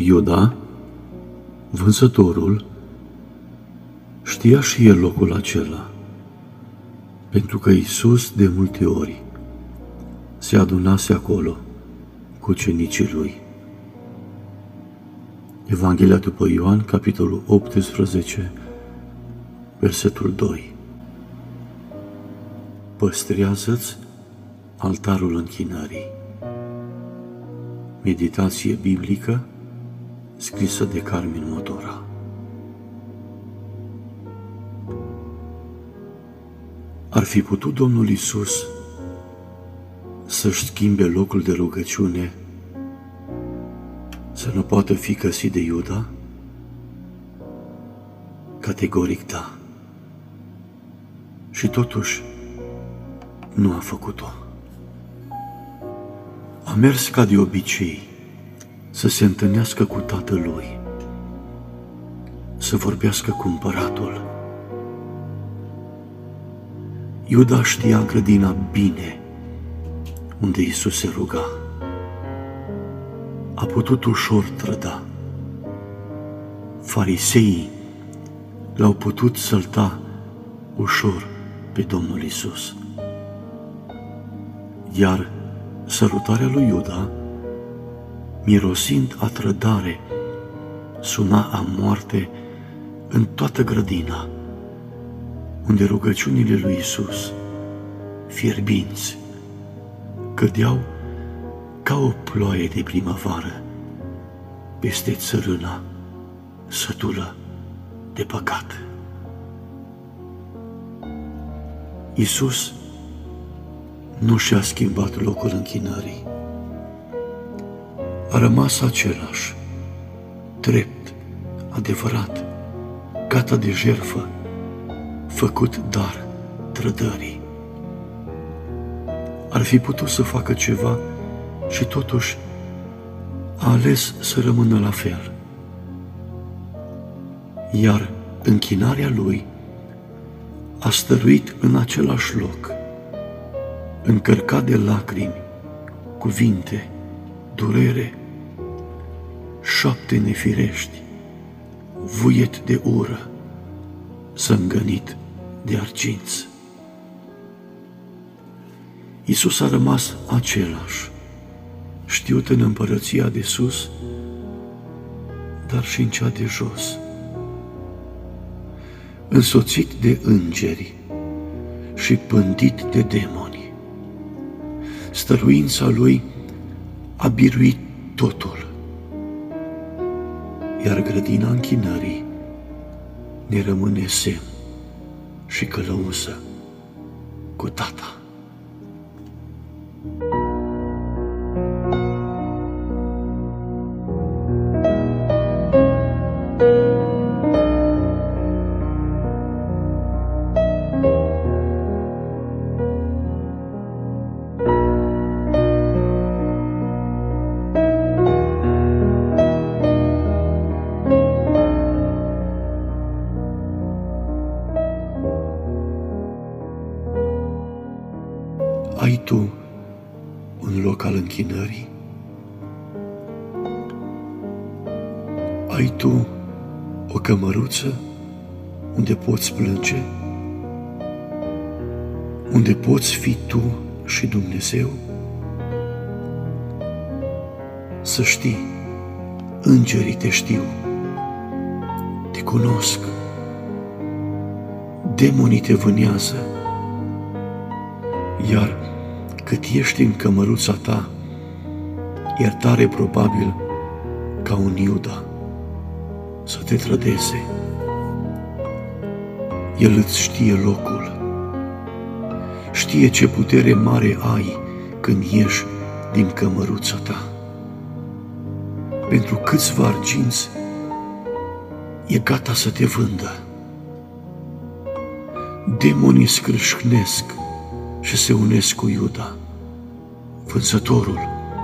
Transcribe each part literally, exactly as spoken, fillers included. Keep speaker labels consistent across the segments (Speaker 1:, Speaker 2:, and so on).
Speaker 1: Iuda, vânzătorul, știa și el locul acela, pentru că Iisus de multe ori se adunase acolo cu ucenicii lui. Evanghelia după Ioan, capitolul optsprezece, versetul doi. Păstrează-ți altarul închinării. Meditație biblică scrisă de Carmen Motora. Ar fi putut Domnul Iisus să-și schimbe locul de rugăciune, să nu poată fi găsit de Iuda? Categoric da. Și totuși nu a făcut-o. A mers ca de obicei să se întâlnească cu tatălui, să vorbească cu împăratul. Iuda știa în grădina bine unde Iisus se ruga. A putut ușor trăda. Fariseii l-au putut sălta ușor pe Domnul Iisus. Iar sărutarea lui Iuda, mirosind a trădare, suna a moarte în toată grădina, unde rugăciunile lui Iisus, fierbinți, cădeau ca o ploaie de primăvară peste țărâna sătulă de păcat. Iisus nu și-a schimbat locul închinării. A rămas același, drept, adevărat, gata de jertfă, făcut dar trădării. Ar fi putut să facă ceva și totuși a ales să rămână la fel. Iar închinarea lui a stăruit în același loc, încărcat de lacrimi, cuvinte, durere, șapte nefirești, vuiet de ură, zângănit de arginți. Iisus a rămas același, știut în împărăția de sus, dar și în cea de jos, însoțit de îngeri și pândit de demoni. Stăruința lui a biruit totul, iar grădina închinării ne rămâne semn și călăuză cu Tata. Ai tu un loc al închinării? Ai tu o cămăruță unde poți plânge? Unde poți fi tu și Dumnezeu? Să știi, îngerii te știu, te cunosc, demonii te vânează, iar cât ești în cămăruța ta, e tare probabil ca un Iuda să te trădeze. El îți știe locul, știe ce putere mare ai când ieși din cămăruța ta. Pentru câțiva arginți e gata să te vândă. Demonii scrâșnesc și se unesc cu Iuda, vânzătorul.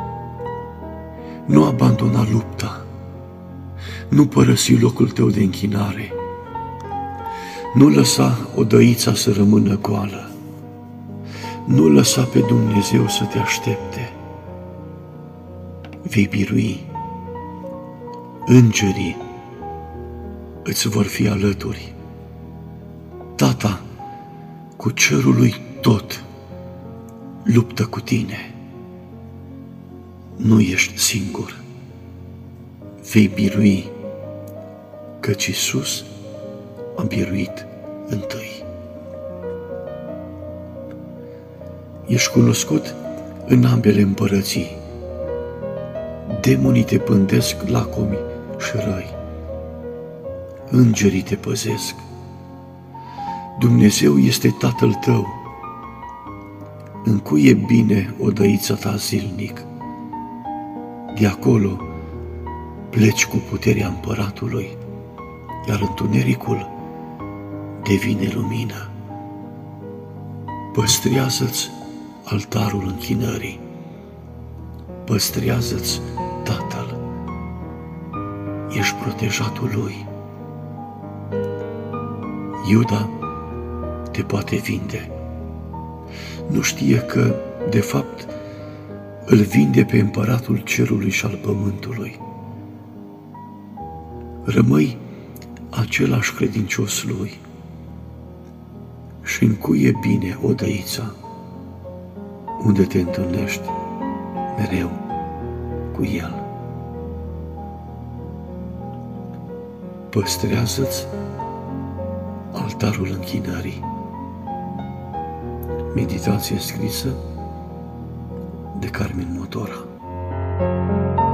Speaker 1: Nu abandona lupta, nu părăsi locul tău de închinare, nu lăsa odăița să rămână goală, nu lăsa pe Dumnezeu să te aștepte. Vei birui, îngerii îți vor fi alături. Tata, cu cerul lui tot, luptă cu tine. Nu ești singur. Vei birui, căci Iisus a biruit întâi. Ești cunoscut în ambele împărății. Demonii te pândesc lacomi și răi. Îngerii te păzesc. Dumnezeu este Tatăl tău. Încuie bine odăița ta zilnic. De acolo pleci cu puterea împăratului, iar întunericul devine lumină. Păstrează-ți altarul închinării. Păstrează-ți Tatăl. Ești protejatul lui. Iuda te poate vinde. Nu știe că, de fapt, îl vinde pe împăratul cerului și al pământului. Rămâi același credincios lui și încuie bine odăița unde te întâlnești mereu cu el. Păstrează-ți altarul închinării. Meditație scrisă de Carmen Motora.